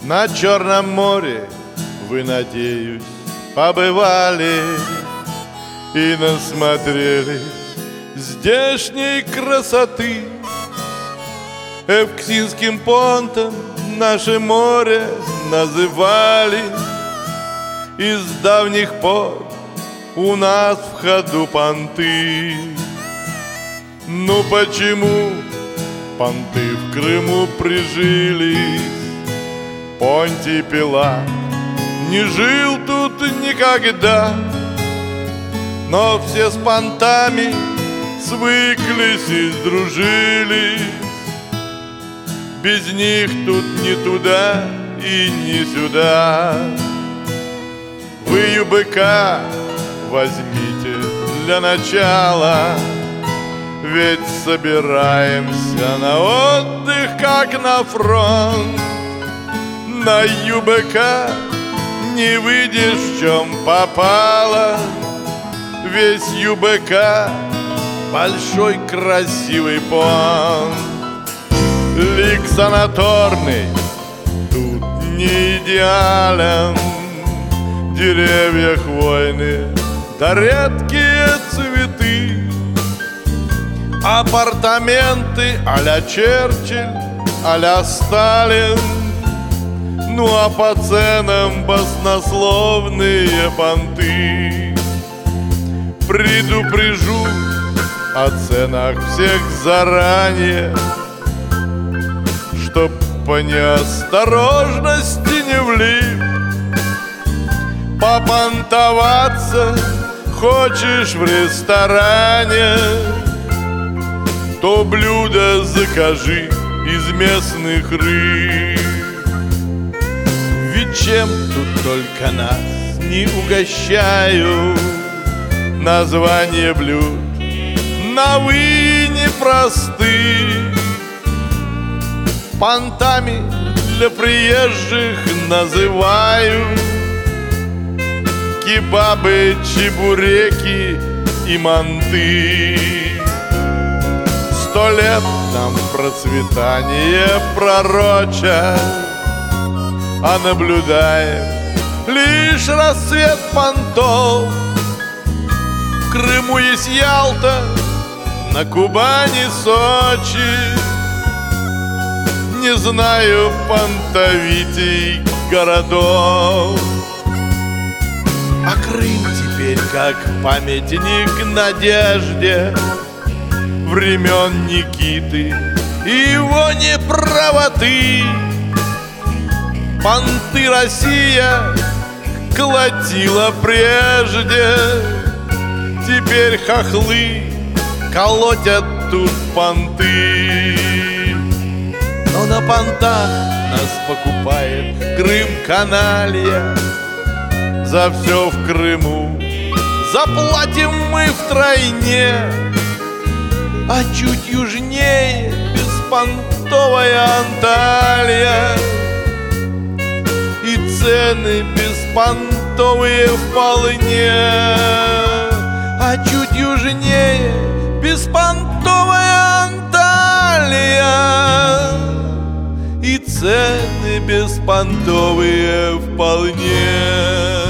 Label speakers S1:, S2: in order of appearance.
S1: На Черном море вы, надеюсь, побывали и насмотрелись здешней красоты. Эвксинским понтом наше море называли, и с давних пор у нас в ходу понты. Ну почему понты в Крыму прижились? Понтий Пилат не жил тут никогда, но все с понтами свыклись и сдружились. Без них тут ни туда и ни сюда. Вы ЮБК возьмите для начала, ведь собираемся на отдых, как на фронт. На ЮБК не выйдешь, в чем попало. Весь ЮБК большой красивый понт. Лик санаторный тут не идеален. Деревья хвойные, да редкие цветы. Апартаменты а-ля Черчилль, а-ля Сталин. Ну а по ценам баснословные понты. Предупрежу о ценах всех заранее, чтоб по неосторожности не влип. Попонтоваться хочешь в ресторане, то блюдо закажи из местных рыб. Ведь чем тут только нас не угощают. Названия блюд на «вы» непросты. Понтами для приезжих называют кебабы, чебуреки и манты. 100 лет нам процветание пророчат, а наблюдаем лишь расцвет понтов. В Крыму есть Ялта, на Кубани Сочи. Не знаю понтовитей городов. А Крым теперь как памятник надежде времен Никиты и его неправоты. Понты Россия колотила прежде, теперь хохлы колотят тут понты. Но на понтах нас покупает Крым-каналья. За все в Крыму заплатим мы втройне. А чуть южнее беспонтовая Анталия, и цены беспонтовые вполне. А чуть южнее беспонтовая Анталия, и цены беспонтовые вполне.